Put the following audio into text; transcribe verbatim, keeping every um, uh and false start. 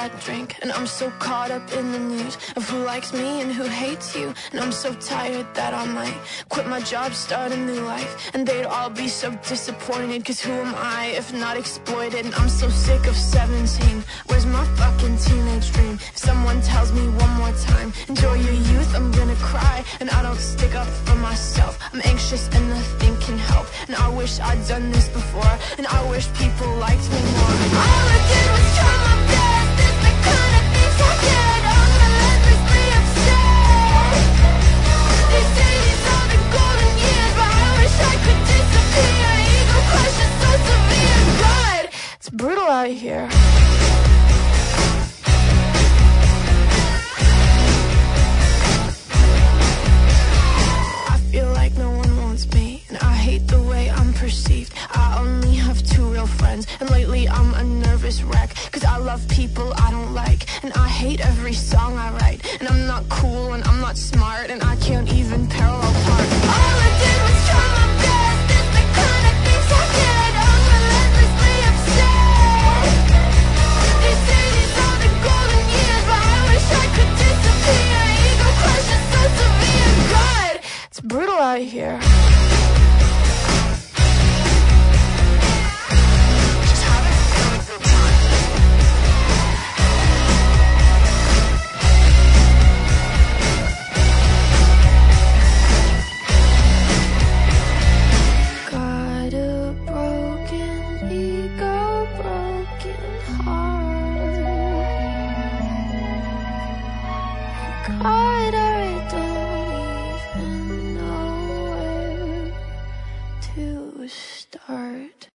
I drink. And I'm so caught up in the news of who likes me and who hates you. And I'm so tired that I might quit my job, start a new life. And they'd all be so disappointed, cause who am I if not exploited? And I'm so sick of seventeen. Where's my fucking teenage dream? If someone tells me one more time, enjoy your youth, I'm gonna cry. And I don't stick up for myself, I'm anxious and nothing can help. And I wish I'd done this before, and I wish people liked me more. All I did was try my best, it's the kind of things I get. I'm relentlessly upset. They say these are the golden years, but I wish I could disappear. Ego crush is so severe. God, it's brutal out here. Perceived. I only have two real friends, and lately I'm a nervous wreck, cause I love people I don't like, and I hate every song I write. And I'm not cool, and I'm not smart, and I can't even parallel park. All I did was try my best, it's the kind of things I get. I'm relentlessly upset. They say these are the golden years, but I wish I could disappear. Ego crush is so severe. God, it's brutal out here. God, I don't even know where to start.